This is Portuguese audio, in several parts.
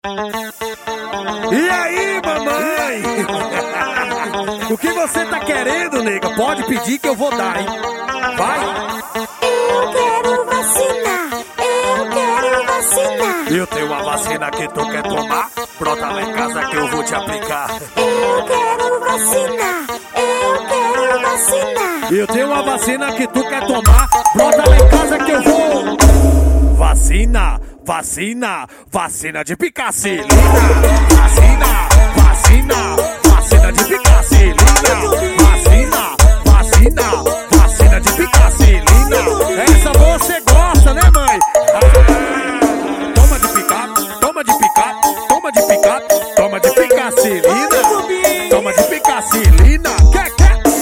E aí, mamãe? O que você tá querendo, nega? Pode pedir que eu vou dar, hein? Vai! Eu quero vacinar, eu quero vacinar. Eu tenho uma vacina que tu quer tomar? Brota lá em casa que eu vou te aplicar. Eu quero vacinar, eu quero vacinar. Eu tenho uma vacina que tu quer tomar? Brota lá em casa que eu vou. Vacina, vacina, vacina de picacilina. Vacina, vacina, vacina de picacilina. Vacina, vacina, vacina de picacilina. Essa você gosta, né, mãe? Toma de picap, toma de picap, toma de picap, toma de picacilina. Toma de picacilina. Quer.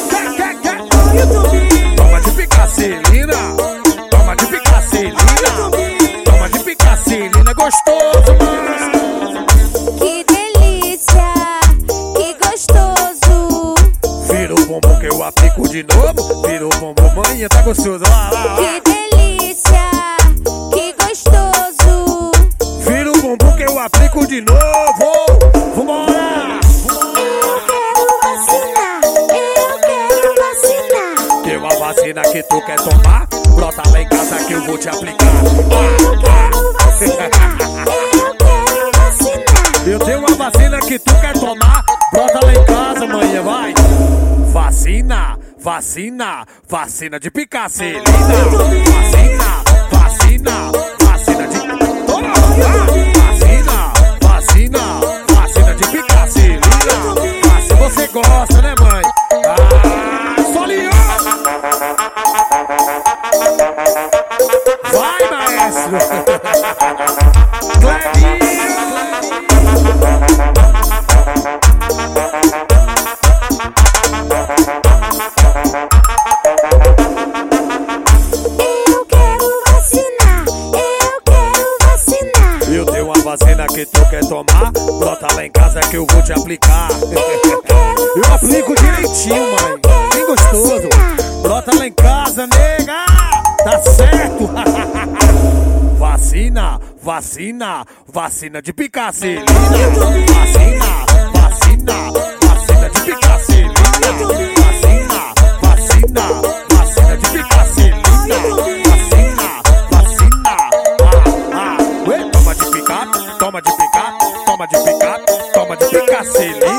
Toma de picacilina. Toma de picacilina. Toma de picacilina. Gostoso, mano. Que delícia, que gostoso. Vira o bumbum que eu aplico de novo. Vira o bumbum, mãe, tá gostoso. Lá. Que delícia, que gostoso. Vira o bumbum que eu aplico de novo. Vambora! Eu quero vacinar, eu quero vacinar. Tem uma vacina que tu quer tomar? Brota lá em casa que eu vou te aplicar. Eu quero vacinar, eu quero vacinar. Eu tenho uma vacina que tu quer tomar? Brota lá em casa, manhã, vai! Vacina, vacina, vacina de picacilina. Vacina, vacina, vacina de... Toma! Vacina, vacina, vacina de picacilina. Você gosta, né, mãe? Solinho! Vai, maestro! Clebinho! Eu quero vacinar, eu quero vacinar. Eu tenho uma vacina que tu quer tomar? Brota lá em casa que eu vou te aplicar. Eu aplico direitinho, mãe. Bem gostoso. Brota lá em casa, nega. Tá certo. Vacina, vacina, vacina de picacilina. Vacina, vacina, vacina de picacilina. Vacina, vacina, vacina de picacilina. Vacina, vacina. Ué, toma de picape, toma de picape, toma de picape, toma de picacilina.